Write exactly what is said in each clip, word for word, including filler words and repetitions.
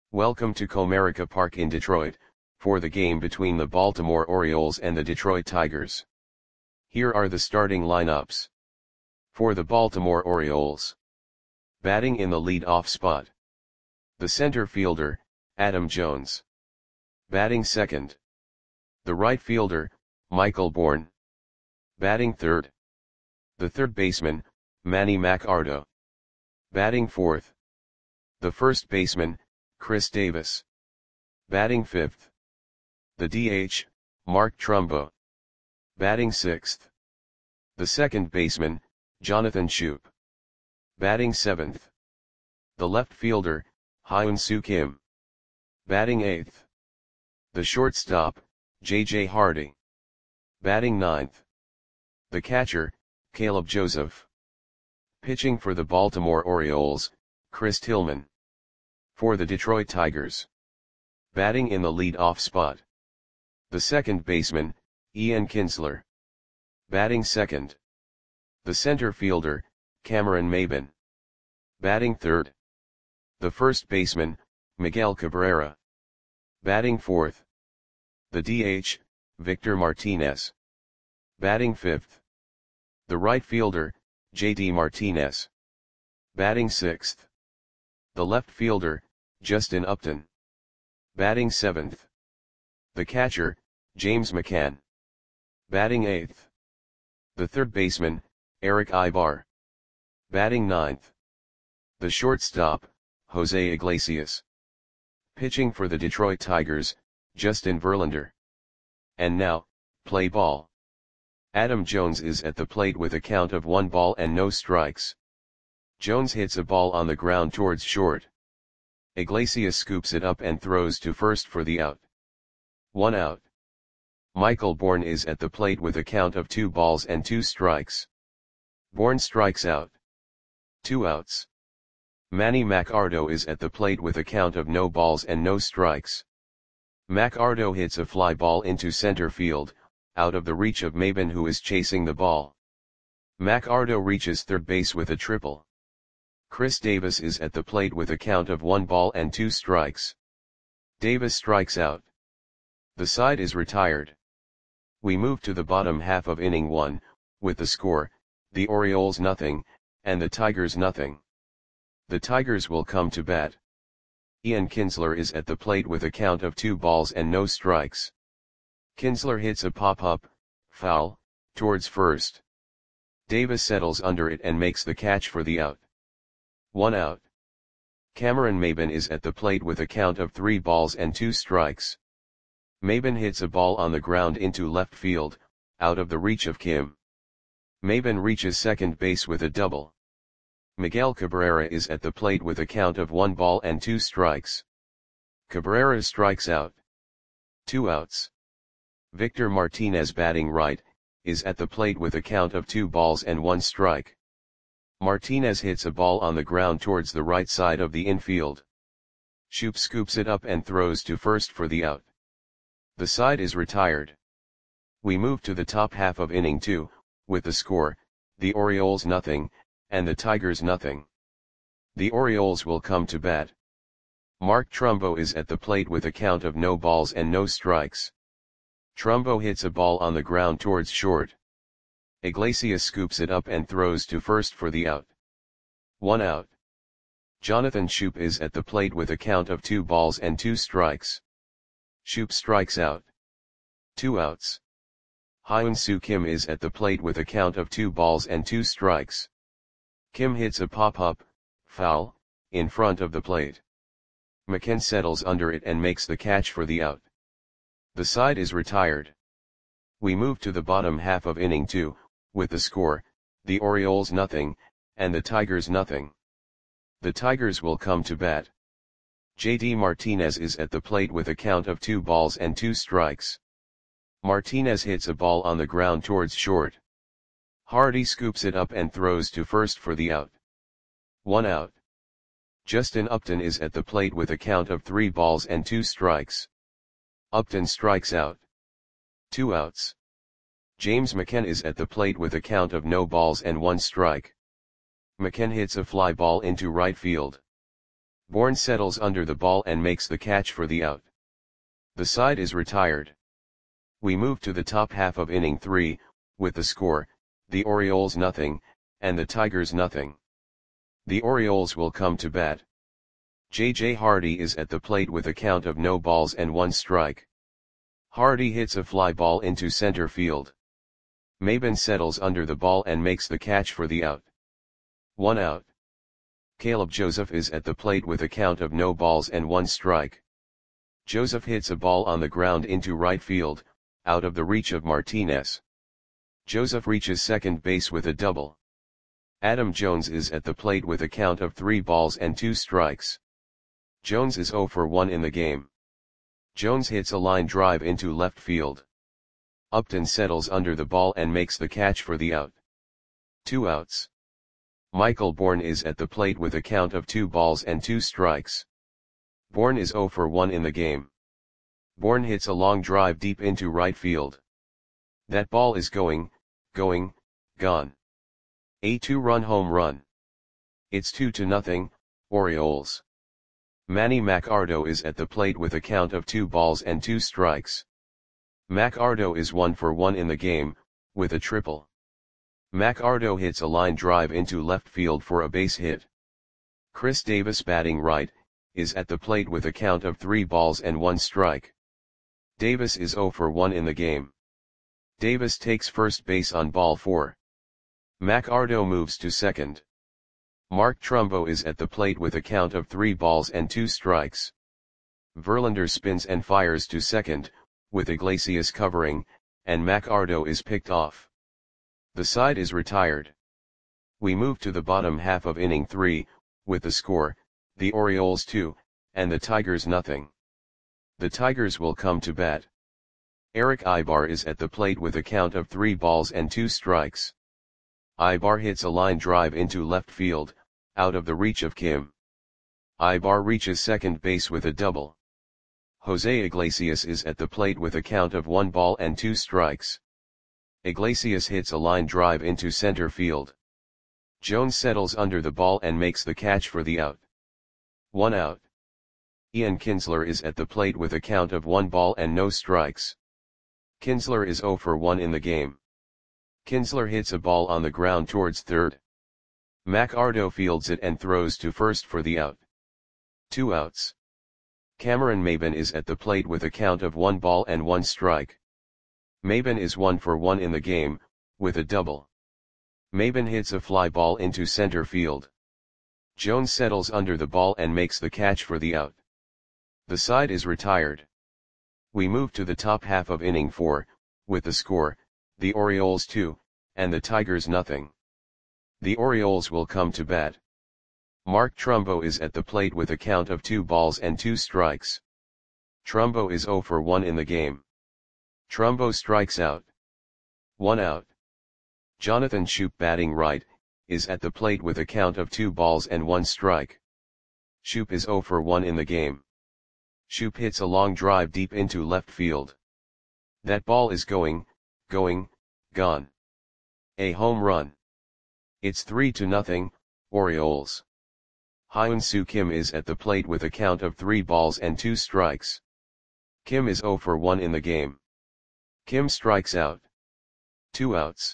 Welcome to Comerica Park in Detroit, for the game between the Baltimore Orioles and the Detroit Tigers. Here are the starting lineups. For the Baltimore Orioles. Batting in the lead-off spot. The center fielder, Adam Jones. Batting second. The right fielder, Michael Bourn. Batting third. The third baseman, Manny Machado. Batting fourth. The first baseman, Chris Davis. Batting fifth. The D H, Mark Trumbo. Batting sixth. The second baseman, Jonathan Schoop. Batting seventh. The left fielder, Hyun-Soo Kim. Batting eighth. The shortstop, J J Hardy. Batting ninth. The catcher, Caleb Joseph. Pitching for the Baltimore Orioles, Chris Tillman. For the Detroit Tigers. Batting in the lead-off spot. The second baseman, Ian Kinsler. Batting second. The center fielder, Cameron Maybin. Batting third. The first baseman, Miguel Cabrera. Batting fourth. The D H, Victor Martinez. Batting fifth. The right fielder, J D Martinez. Batting sixth. The left fielder, Justin Upton. Batting seventh. The catcher, James McCann. Batting eighth. The third baseman, Eric Ibar. Batting ninth. The shortstop, Jose Iglesias. Pitching for the Detroit Tigers, Justin Verlander. And now, play ball. Adam Jones is at the plate with a count of one ball and no strikes. Jones hits a ball on the ground towards short. Iglesias scoops it up and throws to first for the out. One out. Michael Bourn is at the plate with a count of two balls and two strikes. Bourn strikes out. Two outs. Manny Machado is at the plate with a count of no balls and no strikes. Machado hits a fly ball into center field, out of the reach of Maybin, who is chasing the ball. Machado reaches third base with a triple. Chris Davis is at the plate with a count of one ball and two strikes. Davis strikes out. The side is retired. We move to the bottom half of inning one, with the score, the Orioles nothing, and the Tigers nothing. The Tigers will come to bat. Ian Kinsler is at the plate with a count of two balls and no strikes. Kinsler hits a pop-up, foul, towards first. Davis settles under it and makes the catch for the out. One out. Cameron Maybin is at the plate with a count of three balls and two strikes. Maybin hits a ball on the ground into left field, out of the reach of Kim. Maybin reaches second base with a double. Miguel Cabrera is at the plate with a count of one ball and two strikes. Cabrera strikes out. Two outs. Victor Martinez, batting right, is at the plate with a count of two balls and one strike. Martinez hits a ball on the ground towards the right side of the infield. Schoop scoops it up and throws to first for the out. The side is retired. We move to the top half of inning two, with the score, the Orioles nothing, and the Tigers nothing. The Orioles will come to bat. Mark Trumbo is at the plate with a count of no balls and no strikes. Trumbo hits a ball on the ground towards short. Iglesias scoops it up and throws to first for the out. One out. Jonathan Schoop is at the plate with a count of two balls and two strikes. Schoop strikes out. Two outs. Hyun-Soo Kim is at the plate with a count of two balls and two strikes. Kim hits a pop-up, foul, in front of the plate. McCann settles under it and makes the catch for the out. The side is retired. We move to the bottom half of inning two, with the score, the Orioles nothing, and the Tigers nothing. The Tigers will come to bat. J D Martinez is at the plate with a count of two balls and two strikes. Martinez hits a ball on the ground towards short. Hardy scoops it up and throws to first for the out. One out. Justin Upton is at the plate with a count of three balls and two strikes. Upton strikes out. Two outs. James McCann is at the plate with a count of no balls and one strike. McCann hits a fly ball into right field. Bourne settles under the ball and makes the catch for the out. The side is retired. We move to the top half of inning three, with the score, the Orioles nothing, and the Tigers nothing. The Orioles will come to bat. J J Hardy is at the plate with a count of no balls and one strike. Hardy hits a fly ball into center field. Maben settles under the ball and makes the catch for the out. One out. Caleb Joseph is at the plate with a count of no balls and one strike. Joseph hits a ball on the ground into right field, out of the reach of Martinez. Joseph reaches second base with a double. Adam Jones is at the plate with a count of three balls and two strikes. Jones is zero for one in the game. Jones hits a line drive into left field. Upton settles under the ball and makes the catch for the out. Two outs. Michael Bourne is at the plate with a count of two balls and two strikes. Bourne is zero for one in the game. Bourne hits a long drive deep into right field. That ball is going, going, gone. A two-run home run. It's two to nothing, Orioles. Manny Machado is at the plate with a count of two balls and two strikes. Machado is one for one in the game, with a triple. Machado hits a line drive into left field for a base hit. Chris Davis, batting right, is at the plate with a count of three balls and one strike. Davis is zero for one in the game. Davis takes first base on ball four. Machado moves to second. Mark Trumbo is at the plate with a count of three balls and two strikes. Verlander spins and fires to second, with Iglesias covering, and Machado is picked off. The side is retired. We move to the bottom half of inning three, with the score, the Orioles two, and the Tigers nothing. The Tigers will come to bat. Eric Ibar is at the plate with a count of three balls and two strikes. Ibar hits a line drive into left field, out of the reach of Kim. Ibar reaches second base with a double. Jose Iglesias is at the plate with a count of one ball and two strikes. Iglesias hits a line drive into center field. Jones settles under the ball and makes the catch for the out. One out. Ian Kinsler is at the plate with a count of one ball and no strikes. Kinsler is zero for one in the game. Kinsler hits a ball on the ground towards third. Machado fields it and throws to first for the out. Two outs. Cameron Maben is at the plate with a count of one ball and one strike. Maben is one for one in the game, with a double. Maben hits a fly ball into center field. Jones settles under the ball and makes the catch for the out. The side is retired. We move to the top half of inning four, with the score, the Orioles two, and the Tigers nothing. The Orioles will come to bat. Mark Trumbo is at the plate with a count of two balls and two strikes. Trumbo is zero for one in the game. Trumbo strikes out. One out. Jonathan Schoop, batting right, is at the plate with a count of two balls and one strike. Schoop is zero for one in the game. Schoop hits a long drive deep into left field. That ball is going, going, gone. A home run. It's three to nothing, Orioles. Hyun-Soo Kim is at the plate with a count of three balls and two strikes. Kim is zero for one in the game. Kim strikes out. Two outs.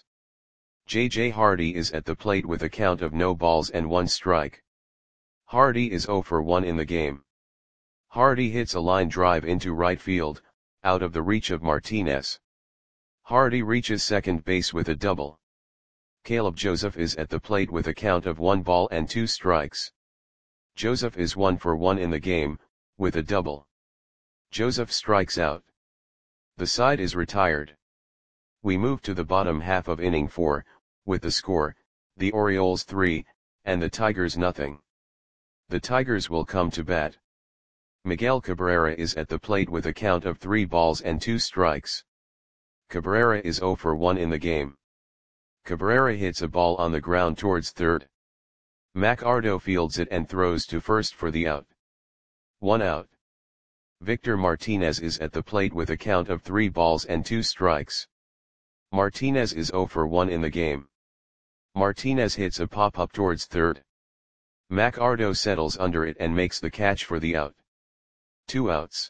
J J Hardy is at the plate with a count of no balls and one strike. Hardy is zero for one in the game. Hardy hits a line drive into right field, out of the reach of Martinez. Hardy reaches second base with a double. Caleb Joseph is at the plate with a count of one ball and two strikes. Joseph is one for one in the game, with a double. Joseph strikes out. The side is retired. We move to the bottom half of inning four, with the score, the Orioles three, and the Tigers nothing. The Tigers will come to bat. Miguel Cabrera is at the plate with a count of three balls and two strikes. Cabrera is zero for one in the game. Cabrera hits a ball on the ground towards third. Machado fields it and throws to first for the out. One out. Victor Martinez is at the plate with a count of three balls and two strikes. Martinez is zero for one in the game. Martinez hits a pop-up towards third. McArdo settles under it and makes the catch for the out. Two outs.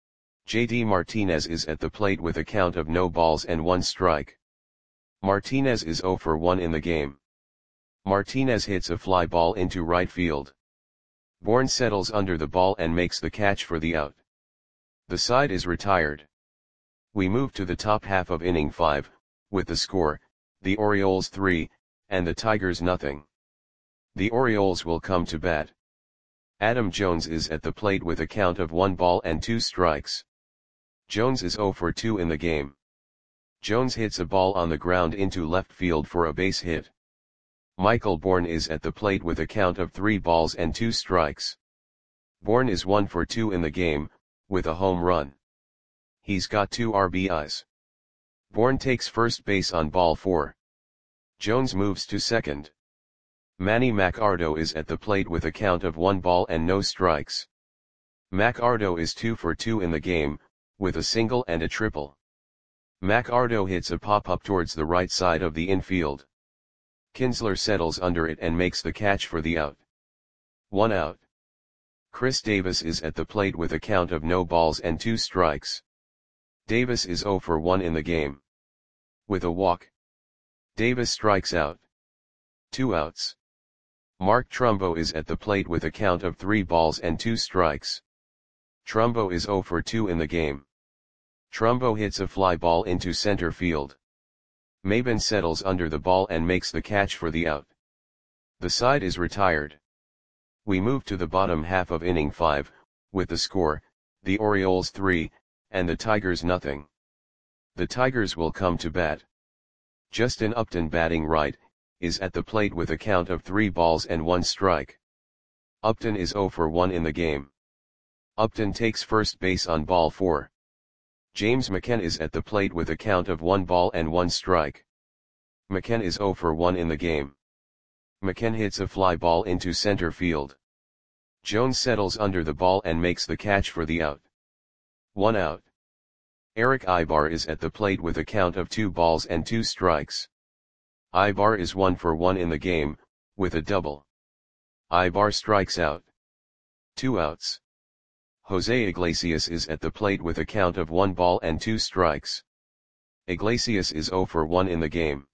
J D Martinez is at the plate with a count of no balls and one strike. Martinez is zero for one in the game. Martinez hits a fly ball into right field. Bourne settles under the ball and makes the catch for the out. The side is retired. We move to the top half of inning five, with the score, the Orioles three, and the Tigers nothing. The Orioles will come to bat. Adam Jones is at the plate with a count of one ball and two strikes. Jones is zero for two in the game. Jones hits a ball on the ground into left field for a base hit. Michael Bourne is at the plate with a count of three balls and two strikes. Bourne is one for two in the game, with a home run. He's got two R B Is. Bourne takes first base on ball four. Jones moves to second. Manny McArdo is at the plate with a count of one ball and no strikes. McArdo is two for two in the game, with a single and a triple. McArdo hits a pop-up towards the right side of the infield. Kinsler settles under it and makes the catch for the out. One out. Chris Davis is at the plate with a count of no balls and two strikes. Davis is zero for one in the game. With a walk, Davis strikes out. Two outs. Mark Trumbo is at the plate with a count of three balls and two strikes. Trumbo is zero for two in the game. Trumbo hits a fly ball into center field. Maben settles under the ball and makes the catch for the out. The side is retired. We move to the bottom half of inning five, with the score, the Orioles three, and the Tigers nothing. The Tigers will come to bat. Justin Upton, batting right, is at the plate with a count of three balls and one strike. Upton is zero for one in the game. Upton takes first base on ball four. James McCann is at the plate with a count of one ball and one strike. McCann is zero for one in the game. McCann hits a fly ball into center field. Jones settles under the ball and makes the catch for the out. One out. Eric Ibar is at the plate with a count of two balls and two strikes. Ibar is one for one in the game, with a double. Ibar strikes out. Two outs. Jose Iglesias is at the plate with a count of one ball and two strikes. Iglesias is zero for one in the game.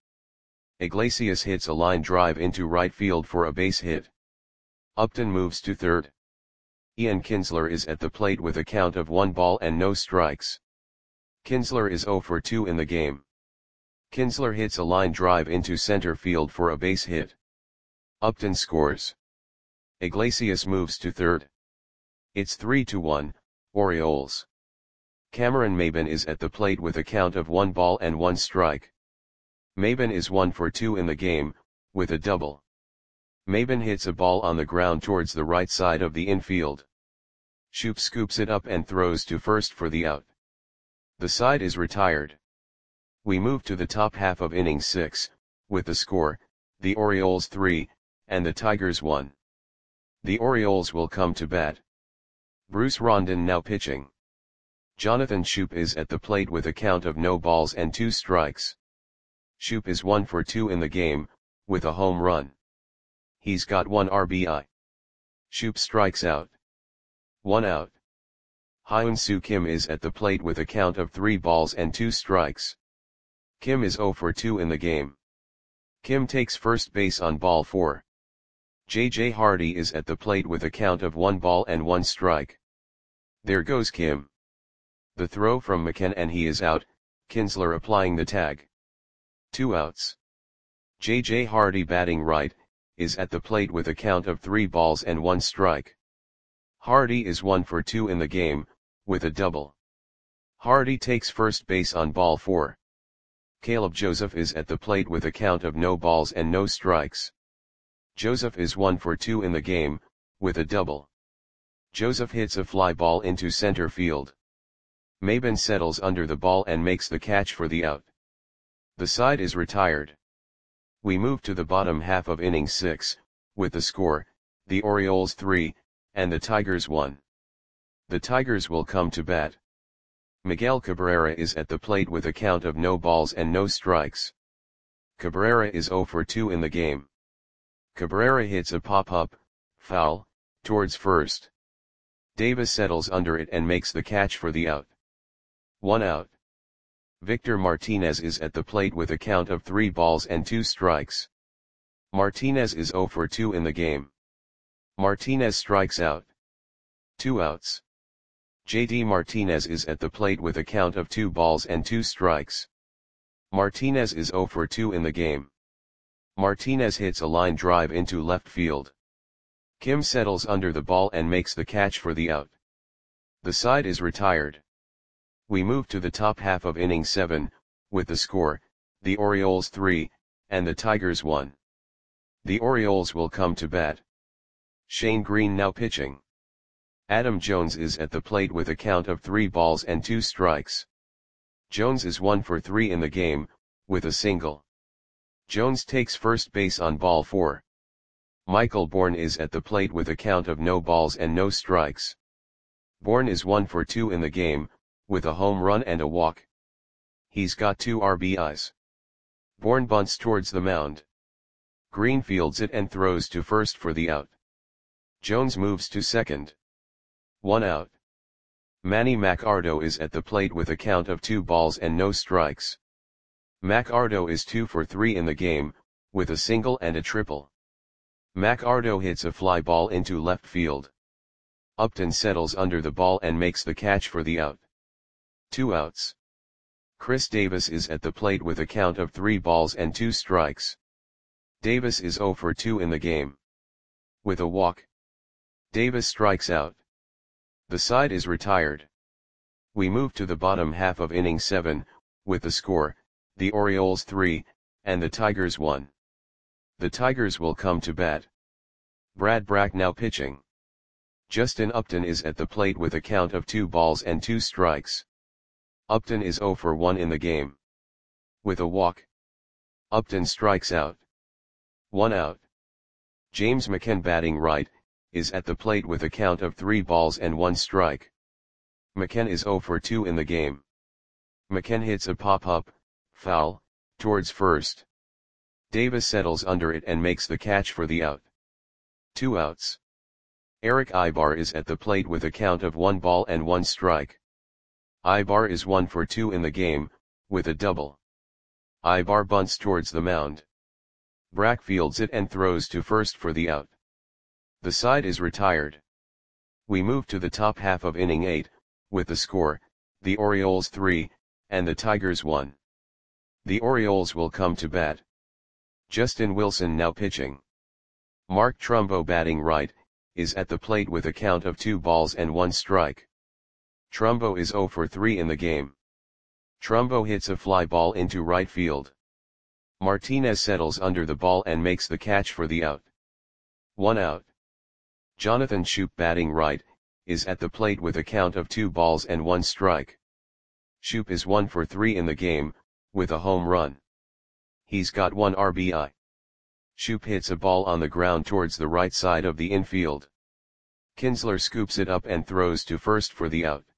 Iglesias hits a line drive into right field for a base hit. Upton moves to third. Ian Kinsler is at the plate with a count of one ball and no strikes. Kinsler is zero for two in the game. Kinsler hits a line drive into center field for a base hit. Upton scores. Iglesias moves to third. It's three to one, Orioles. Cameron Maben is at the plate with a count of one ball and one strike. Maben is one for two in the game, with a double. Maben hits a ball on the ground towards the right side of the infield. Shoop scoops it up and throws to first for the out. The side is retired. We move to the top half of inning six, with the score, the Orioles three, and the Tigers one. The Orioles will come to bat. Bruce Rondon now pitching. Jonathan Shoop is at the plate with a count of no balls and two strikes. Shoop is one for two in the game, with a home run. He's got one R B I. Shoop strikes out. One out. Hyun-Soo Kim is at the plate with a count of three balls and two strikes. Kim is zero for two in the game. Kim takes first base on ball four. J J Hardy is at the plate with a count of one ball and one strike. There goes Kim. The throw from McCann and he is out, Kinsler applying the tag. Two outs. J J Hardy, batting right, is at the plate with a count of three balls and one strike. Hardy is one for two in the game, with a double. Hardy takes first base on ball four. Caleb Joseph is at the plate with a count of no balls and no strikes. Joseph is one for two in the game, with a double. Joseph hits a fly ball into center field. Maben settles under the ball and makes the catch for the out. The side is retired. We move to the bottom half of inning six, with the score, the Orioles three, and the Tigers one. The Tigers will come to bat. Miguel Cabrera is at the plate with a count of no balls and no strikes. Cabrera is zero for two in the game. Cabrera hits a pop-up, foul, towards first. Davis settles under it and makes the catch for the out. One out. Victor Martinez is at the plate with a count of three balls and two strikes. Martinez is zero for two in the game. Martinez strikes out. Two outs. J D Martinez is at the plate with a count of two balls and two strikes. Martinez is zero for two in the game. Martinez hits a line drive into left field. Kim settles under the ball and makes the catch for the out. The side is retired. We move to the top half of inning seven, with the score, the Orioles three, and the Tigers one. The Orioles will come to bat. Shane Green now pitching. Adam Jones is at the plate with a count of three balls and two strikes. Jones is one for three in the game, with a single. Jones takes first base on ball four. Michael Bourne is at the plate with a count of no balls and no strikes. Bourne is one for two in the game, with a home run and a walk. He's got two R B Is. Bourne bunts towards the mound. Green fields it and throws to first for the out. Jones moves to second. One out. Manny Macardo is at the plate with a count of two balls and no strikes. Macardo is two for three in the game, with a single and a triple. Macardo hits a fly ball into left field. Upton settles under the ball and makes the catch for the out. Two outs. Chris Davis is at the plate with a count of three balls and two strikes. Davis is zero for two in the game. With a walk. Davis strikes out. The side is retired. We move to the bottom half of inning seven, with the score, the Orioles three, and the Tigers one. The Tigers will come to bat. Brad Brach now pitching. Justin Upton is at the plate with a count of two balls and two strikes. Upton is zero for one in the game. With a walk. Upton strikes out. One out. James McCann batting right, is at the plate with a count of three balls and one strike. McCann is zero for two in the game. McCann hits a pop-up, foul, towards first. Davis settles under it and makes the catch for the out. Two outs. Eric Ibar is at the plate with a count of one ball and one strike. Ibar is one for two in the game, with a double. Ibar bunts towards the mound. Brach fields it and throws to first for the out. The side is retired. We move to the top half of inning eight, with the score, the Orioles three, and the Tigers one. The Orioles will come to bat. Justin Wilson now pitching. Mark Trumbo batting right, is at the plate with a count of two balls and one strike. Trumbo is zero for three in the game. Trumbo hits a fly ball into right field. Martinez settles under the ball and makes the catch for the out. One out. Jonathan Schoop batting right, is at the plate with a count of two balls and one strike. Schoop is one for three in the game, with a home run. He's got one R B I. Schoop hits a ball on the ground towards the right side of the infield. Kinsler scoops it up and throws to first for the out.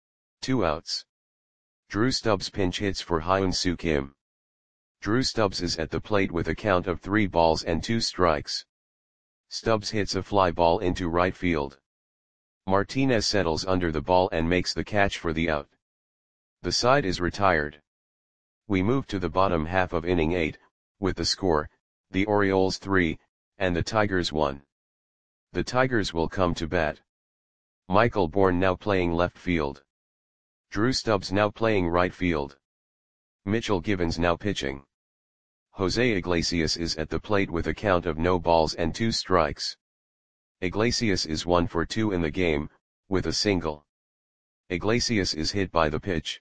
Two outs. Drew Stubbs pinch hits for Hyun-Soo Kim. Drew Stubbs is at the plate with a count of three balls and two strikes. Stubbs hits a fly ball into right field. Martinez settles under the ball and makes the catch for the out. The side is retired. We move to the bottom half of inning eight, with the score, the Orioles three, and the Tigers one. The Tigers will come to bat. Michael Bourne now playing left field. Drew Stubbs now playing right field. Mitchell Givens now pitching. Jose Iglesias is at the plate with a count of no balls and two strikes. Iglesias is one for two in the game, with a single. Iglesias is hit by the pitch.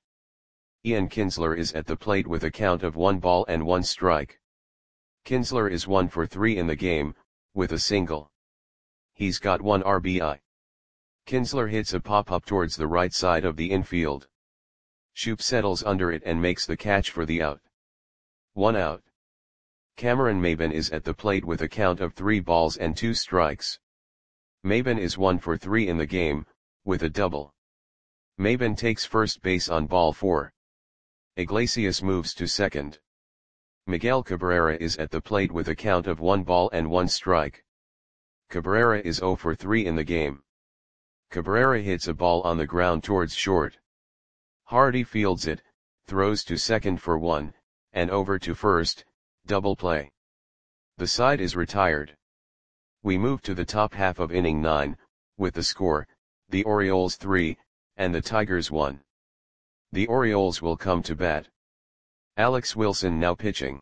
Ian Kinsler is at the plate with a count of one ball and one strike. Kinsler is one for three in the game, with a single. He's got one R B I. Kinsler hits a pop-up towards the right side of the infield. Schoop settles under it and makes the catch for the out. One out. Cameron Maybin is at the plate with a count of three balls and two strikes. Maybin is one for three in the game, with a double. Maybin takes first base on ball four. Iglesias moves to second. Miguel Cabrera is at the plate with a count of one ball and one strike. Cabrera is zero for three in the game. Cabrera hits a ball on the ground towards short. Hardy fields it, throws to second for one, and over to first, double play. The side is retired. We move to the top half of inning nine, with the score, the Orioles three, and the Tigers one. The Orioles will come to bat. Alex Wilson now pitching.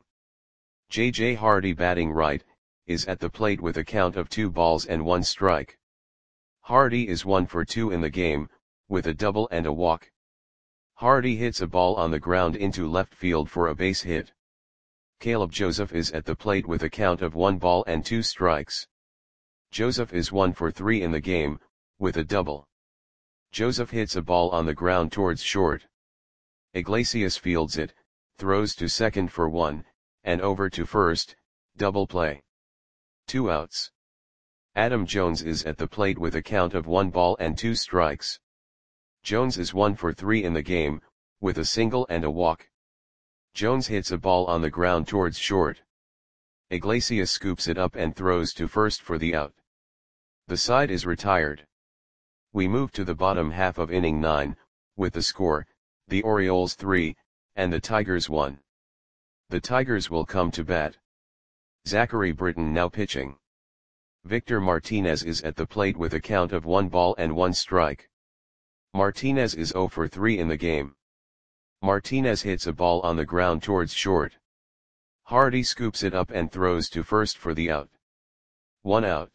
J J Hardy batting right, is at the plate with a count of two balls and one strike. Hardy is one for two in the game, with a double and a walk. Hardy hits a ball on the ground into left field for a base hit. Caleb Joseph is at the plate with a count of one ball and two strikes. Joseph is one for three in the game, with a double. Joseph hits a ball on the ground towards short. Iglesias fields it, throws to second for one, and over to first, double play. Two outs. Adam Jones is at the plate with a count of one ball and two strikes. Jones is one for three in the game, with a single and a walk. Jones hits a ball on the ground towards short. Iglesias scoops it up and throws to first for the out. The side is retired. We move to the bottom half of inning nine, with the score, the Orioles three, and the Tigers one. The Tigers will come to bat. Zachary Britton now pitching. Victor Martinez is at the plate with a count of one ball and one strike. Martinez is zero for three in the game. Martinez hits a ball on the ground towards short. Hardy scoops it up and throws to first for the out. One out.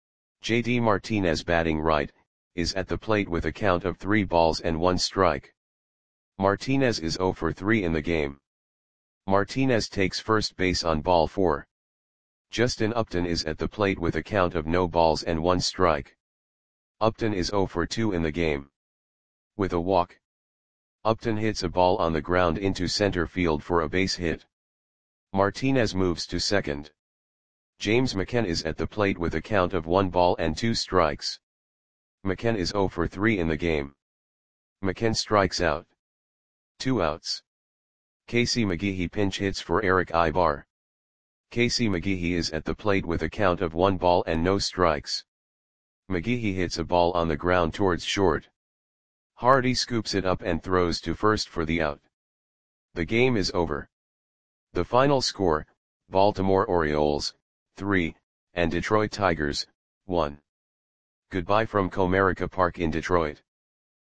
J D Martinez batting right, is at the plate with a count of three balls and one strike. Martinez is zero for three in the game. Martinez takes first base on ball four. Justin Upton is at the plate with a count of no balls and one strike. Upton is zero for two in the game. With a walk. Upton hits a ball on the ground into center field for a base hit. Martinez moves to second. James McCann is at the plate with a count of one ball and two strikes. McCann is zero for three in the game. McCann strikes out. Two outs. Casey McGehee pinch hits for Eric Ibar. Casey McGehee is at the plate with a count of one ball and no strikes. McGehee hits a ball on the ground towards short. Hardy scoops it up and throws to first for the out. The game is over. The final score, Baltimore Orioles, three, and Detroit Tigers, one. Goodbye from Comerica Park in Detroit.